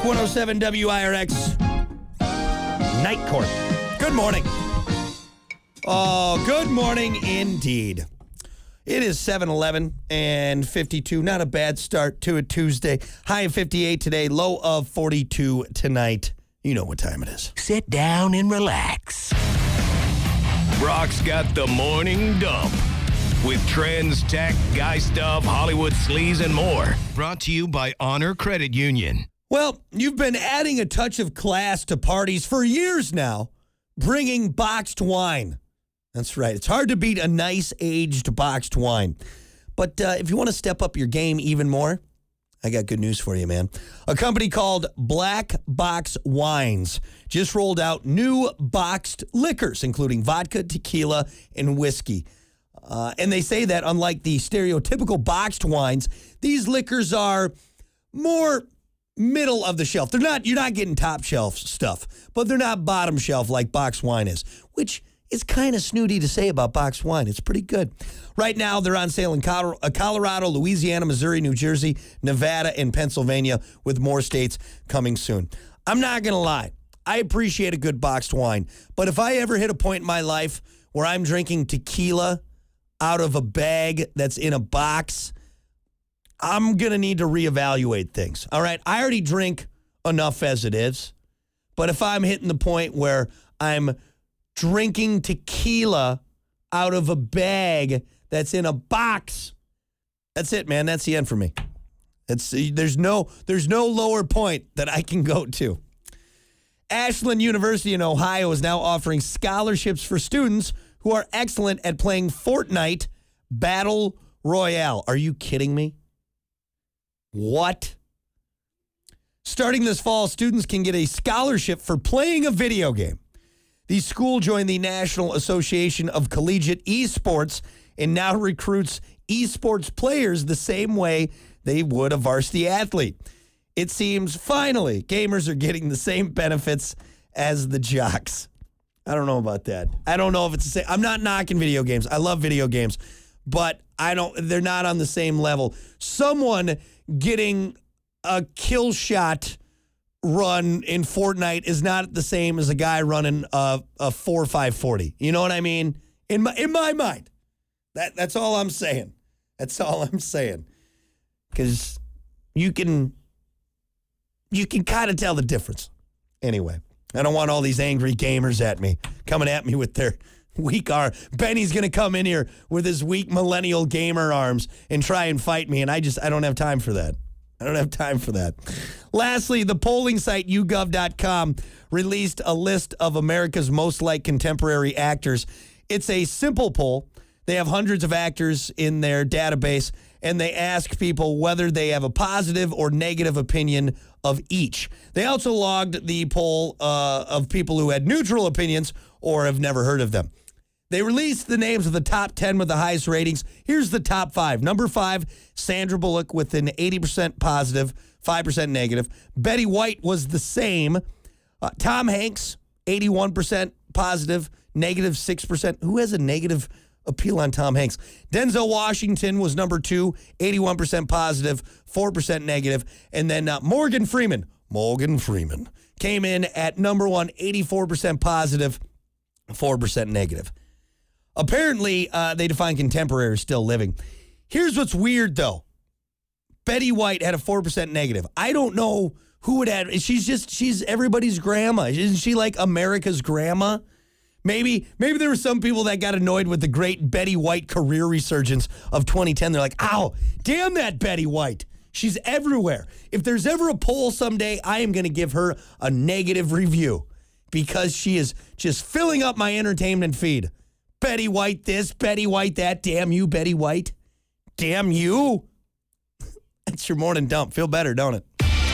Rock 107 WIRX Night Court. Good morning. Oh, good morning indeed. It is 7:11 and 52. Not a bad start to a Tuesday. High of 58 today, low of 42 tonight. You know what time it is. Sit down and relax. Brock's got the morning dump with trends, tech, guy stuff, Hollywood sleaze, and more. Brought to you by Honor Credit Union. Well, you've been adding a touch of class to parties for years now, bringing boxed wine. That's right. It's hard to beat a nice aged boxed wine. But if you want to step up your game even more, I got good news for you, man. A company called Black Box Wines just rolled out new boxed liquors, including vodka, tequila, and whiskey. And they say that unlike the stereotypical boxed wines, these liquors are more middle of the shelf. You're not getting top shelf stuff, but they're not bottom shelf like boxed wine is, which is kind of snooty to say about boxed wine. It's pretty good. Right now, they're on sale in Colorado, Louisiana, Missouri, New Jersey, Nevada, and Pennsylvania, with more states coming soon. I'm not going to lie. I appreciate a good boxed wine, but if I ever hit a point in my life where I'm drinking tequila out of a bag that's in a box, I'm going to need to reevaluate things. All right, I already drink enough as it is, but if I'm hitting the point where I'm drinking tequila out of a bag that's in a box, that's it, man. That's the end for me. There's no lower point that I can go to. Ashland University in Ohio is now offering scholarships for students who are excellent at playing Fortnite Battle Royale. Are you kidding me? What? Starting this fall, students can get a scholarship for playing a video game. The school joined the National Association of Collegiate Esports and now recruits esports players the same way they would a varsity athlete. It seems finally gamers are getting the same benefits as the jocks. I don't know about that. I don't know if it's the same. I'm not knocking video games. I love video games, but they're not on the same level. Someone getting a kill shot run in Fortnite is not the same as a guy running a 4.540. You know what I mean? In my mind. That's all I'm saying. That's all I'm saying. Because you can kind of tell the difference. Anyway, I don't want all these angry gamers coming at me with their weak arm. Benny's going to come in here with his weak millennial gamer arms and try and fight me, and I don't have time for that. I don't have time for that. Lastly, the polling site YouGov.com released a list of America's most liked contemporary actors. It's a simple poll. They have hundreds of actors in their database, and they ask people whether they have a positive or negative opinion of each. They also logged the poll of people who had neutral opinions or have never heard of them. They released the names of the top 10 with the highest ratings. Here's the top 5. Number 5, Sandra Bullock with an 80% positive, 5% negative. Betty White was the same. Tom Hanks, 81% positive, negative 6%. Who has a negative appeal on Tom Hanks? Denzel Washington was number 2, 81% positive, 4% negative. And then Morgan Freeman came in at number 1, 84% positive, 4% negative. Apparently, they define contemporary as still living. Here's what's weird, though. Betty White had a 4% negative. I don't know who would add. She's everybody's grandma. Isn't she like America's grandma? Maybe there were some people that got annoyed with the great Betty White career resurgence of 2010. They're like, ow, damn that Betty White. She's everywhere. If there's ever a poll someday, I am going to give her a negative review because she is just filling up my entertainment feed. Betty White this, Betty White that. Damn you, Betty White. Damn you. That's your morning dump. Feel better, don't it?